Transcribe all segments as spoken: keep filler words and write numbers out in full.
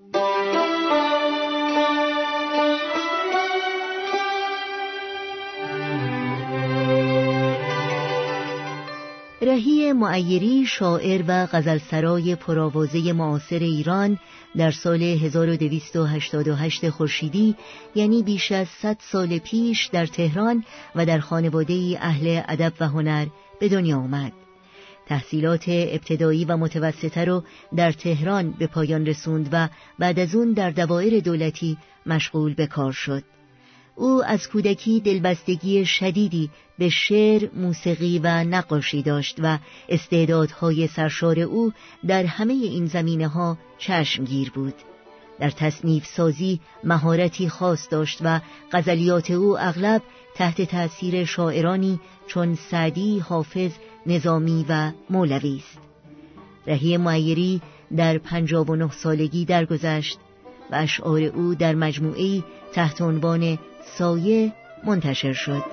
رهی معیری، شاعر و غزلسرای پرآوازه معاصر ایران، در سال هزار و دویست و هشتاد و هشت خورشیدی، یعنی بیش از صد سال پیش، در تهران و در خانواده‌ای اهل ادب و هنر به دنیا آمد. تحصیلات ابتدایی و متوسطه را در تهران به پایان رسوند و بعد از اون در دوائر دولتی مشغول به کار شد. او از کودکی دلبستگی شدیدی به شعر، موسیقی و نقاشی داشت و استعدادهای سرشار او در همه این زمینه‌ها چشمگیر بود. در تصنیف سازی مهارتی خاص داشت و غزلیات او اغلب تحت تأثیر شاعرانی چون سعدی، حافظ، نظامی و مولوی است. رهی معیری در پنجاه و نه سالگی درگذشت و اشعار او در مجموعه‌ای تحت عنوان سایه منتشر شد.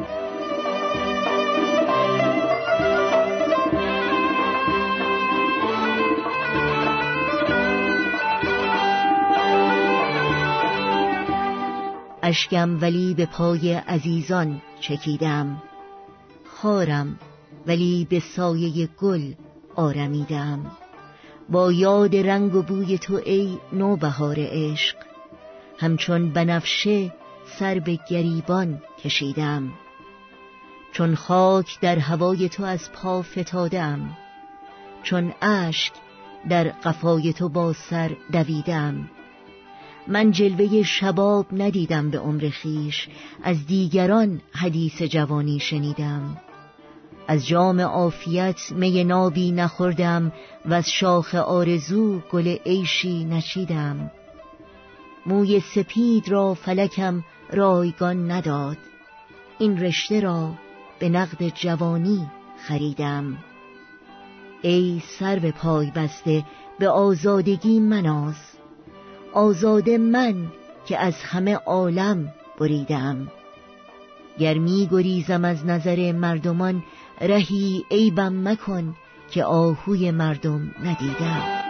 اشکم ولی به پای عزیزان چکیدم، خارم ولی به سایه گل آرمیدم. با یاد رنگ و بوی تو ای نوبهار عشق، همچون بنفشه سر به گریبان کشیدم. چون خاک در هوای تو از پا فتادم، چون اشک در قفای تو با سر دویدم. من جلوه شباب ندیدم به عمر خویش، از دیگران حدیث جوانی شنیدم. از جام عافیت می نابی نخوردم، و از شاخ آرزو گل عیشی نچیدم. موی سپید را فلکم رایگان نداد، این رشته را به نقد جوانی خریدم. ای سر به پای بسته به آزادگی مناز، آزاده من که از همه عالم بریدم. گر می گریزم از نظر مردمان، رهی عیبم مکن که آهوی مردم ندیدم.